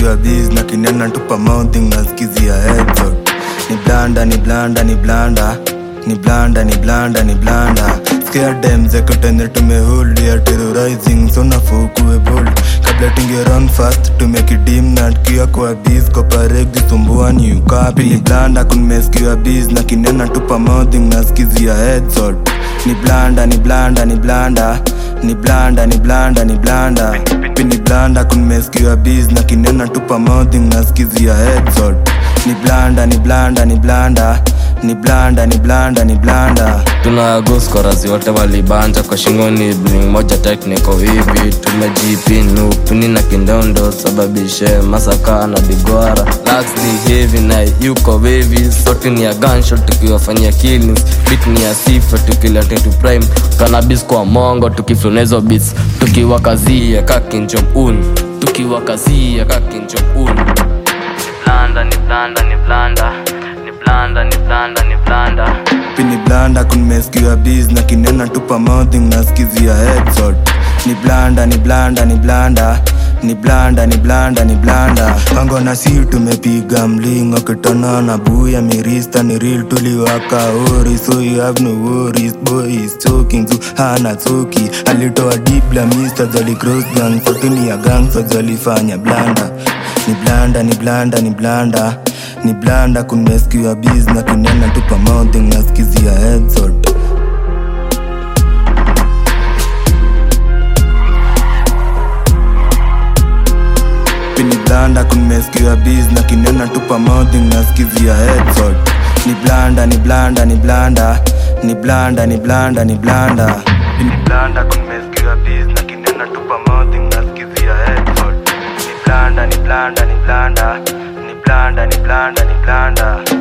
nimeskiwa biz na kinena tupa mouthing na skizia headshot. Ni blanda, ni blanda, ni blanda, ni blanda, ni blanda, ni blanda. Scare them zekutende tumehold ya terrorizing so nafukuwe bold. Kabla tinge run fast to make it dim na kia kwa biz kwa pareg jisumbua ni ukapi. Ni blanda kunmeskiwa biz na kinena tupa mouthing na skizia headshot. Ni blanda, ni blanda, ni blanda, ni blanda, ni blanda, ni blanda. Ni blanda kunmeskiwa biz na kinena tupa mouthing na skizia headshot. Ni blanda, ni blanda, ni blanda, ni blanda, ni blanda, ni blanda. Tuna ghost korazi wote walibanja kwa shingoni bling moja technical hivi. Tumejipin upini na kindondo sababishe masaka na bigwara. Lax ni heavy na yuko wavy. Soti ni ya gunshot tukiwafanyia killings. Beat ni ya sifa tukilete to prime. Cannabis kwa mongo tukiflonezo beats. Tukiwakazia kakinchop-un. Tukiwakazia kakinchop-un. Blanda, ni blanda, ni blanda, ni blanda, ni blanda, ni blanda. Ni blanda kunmeskiwa biz na kinena tupa mouthing na skizia headshot. Ni blanda, ni blanda, ni blanda, ni blanda, ni blanda, ni blanda. Pango na si tumepiga mlingo kitana na buya mirista ni real tuliwaka ori. So you have no worries, boy is choking zu hana choki. Alitoa deep la mister zali cross gang fortuni ya gang so zalifanya blanda. Ni blanda, ni blanda, ni blanda, ni blanda kunmeskiwa biz na kinena tupa mouthing na skizia headshot. Ni blanda kunmeskiwa biz na kinena tupa mouthing na skizia headshot. Ni blanda, ni blanda, ni blanda, ni blanda, ni blanda, ni blanda. Ni blanda kunmeskiwa biz na kinena tupa mouthing na skizia headshot. Ni blanda, ni blanda, ni blanda, ni blanda, ni blanda, ni blanda.